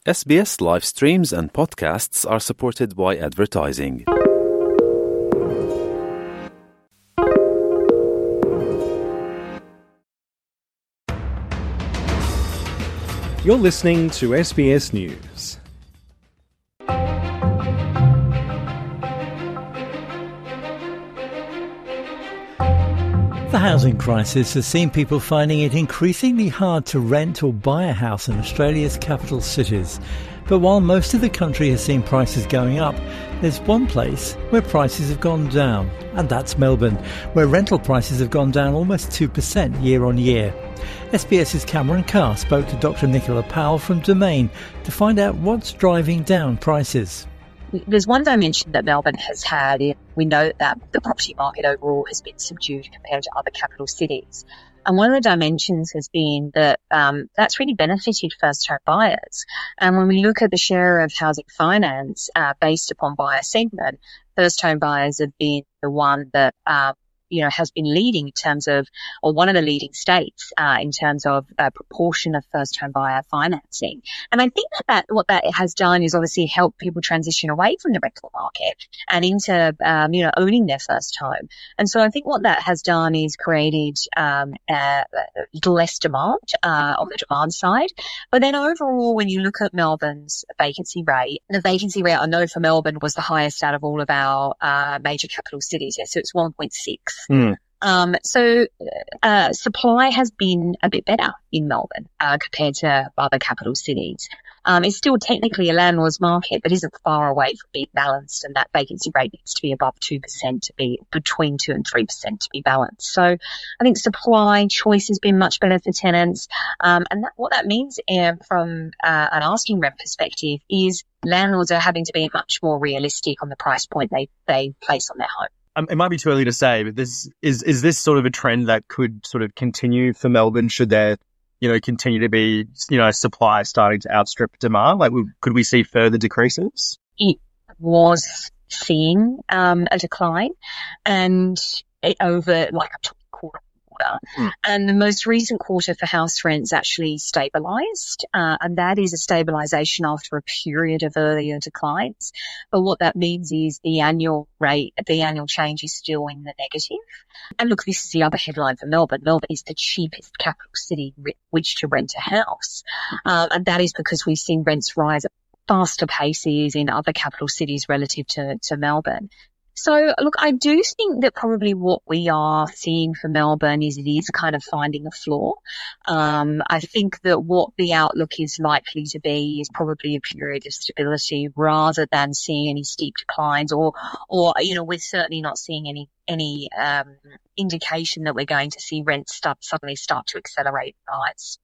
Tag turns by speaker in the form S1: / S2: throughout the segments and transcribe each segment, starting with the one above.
S1: SBS live streams and podcasts are supported by advertising.
S2: You're listening to SBS News.
S3: The housing crisis has seen people finding it increasingly hard to rent or buy a house in Australia's capital cities. But while most of the country has seen prices going up, there's one place where prices have gone down, and that's Melbourne, where rental prices have gone down almost 2% year on year. SBS's Cameron Carr spoke to Dr Nicola Powell from Domain to find out what's driving down prices.
S4: There's one dimension that Melbourne has had. We know that the property market overall has been subdued compared to other capital cities. And one of the dimensions has been that that's really benefited first-home buyers. And when we look at the share of housing finance based upon buyer segment, first-home buyers have been the one that has been leading in terms of, or one of the leading states in terms of proportion of first-home buyer financing. And I think that what that has done is obviously help people transition away from the rental market and into, owning their first home. And so I think what that has done is created less demand on the demand side. But then overall, when you look at Melbourne's vacancy rate, the vacancy rate I know for Melbourne was the highest out of all of our major capital cities. So it's 1.6. Supply has been a bit better in Melbourne compared to other capital cities. It's still technically a landlord's market, but isn't far away from being balanced, and that vacancy rate needs to be above 2% to be between 2 and 3% to be balanced. So I think supply choice has been much better for tenants, what that means from an asking rent perspective is landlords are having to be much more realistic on the price point they place on their home.
S5: It might be too early to say, but is this sort of a trend that could sort of continue for Melbourne? Should there, continue to be, supply starting to outstrip demand? Like, could we see further decreases?
S4: It was seeing a decline, and over like a quarter. And the most recent quarter for house rents actually stabilised, and that is a stabilisation after a period of earlier declines. But what that means is the annual change is still in the negative. And look, this is the other headline for Melbourne. Melbourne is the cheapest capital city which to rent a house, and that is because we've seen rents rise at faster paces in other capital cities relative to Melbourne. So, look, I do think that probably what we are seeing for Melbourne is it is kind of finding a floor. I think that what the outlook is likely to be is probably a period of stability rather than seeing any steep declines or we're certainly not seeing any indication that we're going to see rents suddenly start to accelerate and rise.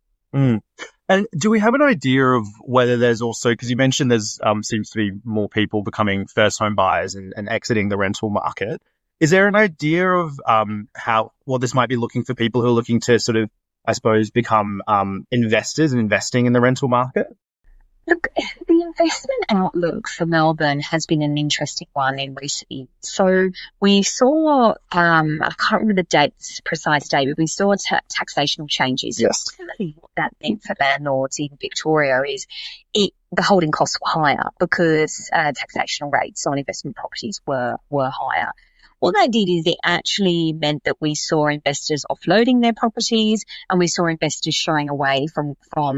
S5: And do we have an idea of whether there's also, because you mentioned there's seems to be more people becoming first home buyers and exiting the rental market. Is there an idea of what this might be looking for people who are looking to sort of, I suppose, become investors and investing in the rental market?
S4: Look, the investment outlook for Melbourne has been an interesting one in recent years. So we saw, I can't remember the precise date, but we saw taxational changes.
S5: Yes.
S4: Ultimately, what that meant for landlords in Victoria is the holding costs were higher because taxational rates on investment properties were higher. What that did is it actually meant that we saw investors offloading their properties and we saw investors shying away from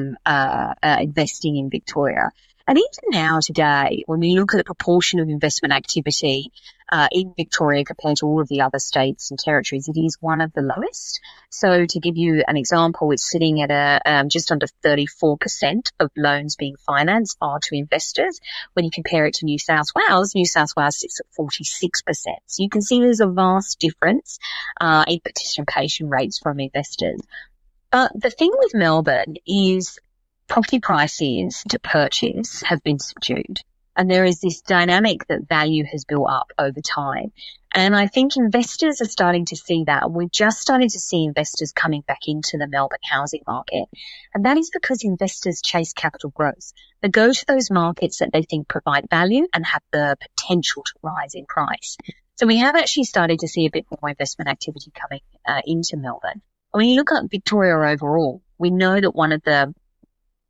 S4: investing in Victoria. And even now today, when we look at the proportion of investment activity in Victoria compared to all of the other states and territories, it is one of the lowest. So to give you an example, it's sitting at just under 34% of loans being financed are to investors. When you compare it to New South Wales sits at 46%. So you can see there's a vast difference in participation rates from investors. But the thing with Melbourne is property prices to purchase have been subdued. And there is this dynamic that value has built up over time. And I think investors are starting to see that. We're just starting to see investors coming back into the Melbourne housing market. And that is because investors chase capital growth. They go to those markets that they think provide value and have the potential to rise in price. So we have actually started to see a bit more investment activity coming into Melbourne. When you look at Victoria overall, we know that one of the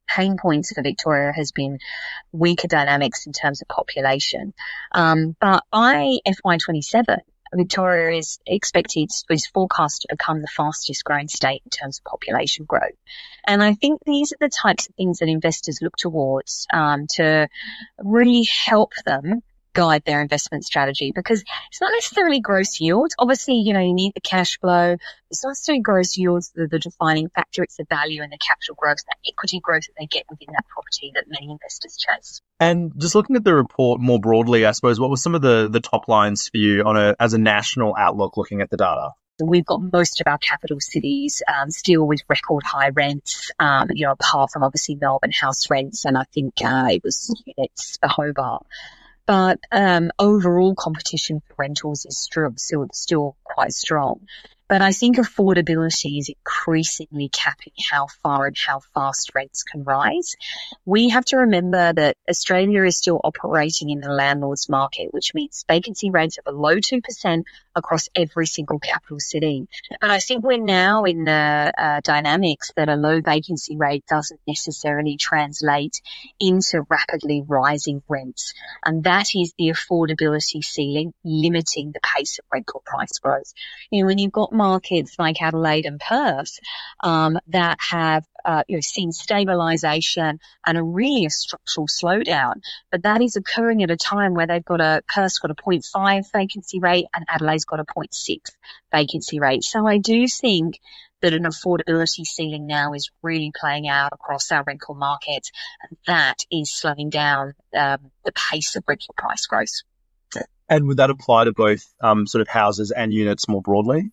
S4: pain points for Victoria has been weaker dynamics in terms of population. But by FY27, Victoria is forecast to become the fastest growing state in terms of population growth. And I think these are the types of things that investors look towards to really help them guide their investment strategy, because it's not necessarily gross yield. Obviously, you need the cash flow. It's not necessarily gross yields that are the defining factor. It's the value and the capital growth, that equity growth that they get within that property that many investors chase.
S5: And just looking at the report more broadly, I suppose, what were some of the top lines for you as a national outlook looking at the data?
S4: We've got most of our capital cities still with record high rents, apart from obviously Melbourne house rents, and I think it was units for Hobart. But overall competition for rentals is still quite strong. But I think affordability is increasingly capping how far and how fast rents can rise. We have to remember that Australia is still operating in the landlord's market, which means vacancy rates are below 2% across every single capital city. And I think we're now in the dynamics that a low vacancy rate doesn't necessarily translate into rapidly rising rents. And that is the affordability ceiling limiting the pace of rental price growth. When you've got markets like Adelaide and Perth that have seen stabilisation and a structural slowdown, but that is occurring at a time where Perth's got a 0.5 vacancy rate and Adelaide's got a 0.6 vacancy rate. So I do think that an affordability ceiling now is really playing out across our rental market, and that is slowing down the pace of rental price growth.
S5: And would that apply to both sort of houses and units more broadly?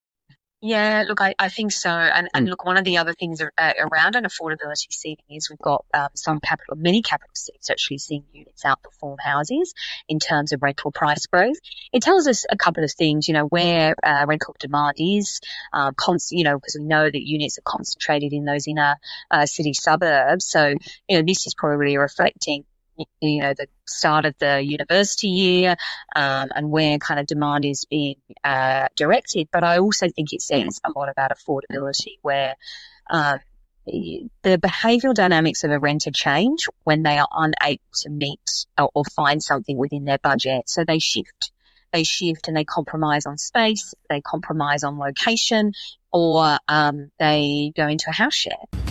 S4: Yeah, look, I think so. And look, one of the other things around an affordability ceiling is we've got many capital cities actually seeing units outperform houses in terms of rental price growth. It tells us a couple of things, where rental demand is, because we know that units are concentrated in those inner city suburbs. So, this is probably reflecting the start of the university year, and where kind of demand is being directed. But I also think it says a lot about affordability, where the behavioural dynamics of a renter change when they are unable to meet or find something within their budget. So they shift and they compromise on space, they compromise on location, or they go into a house share.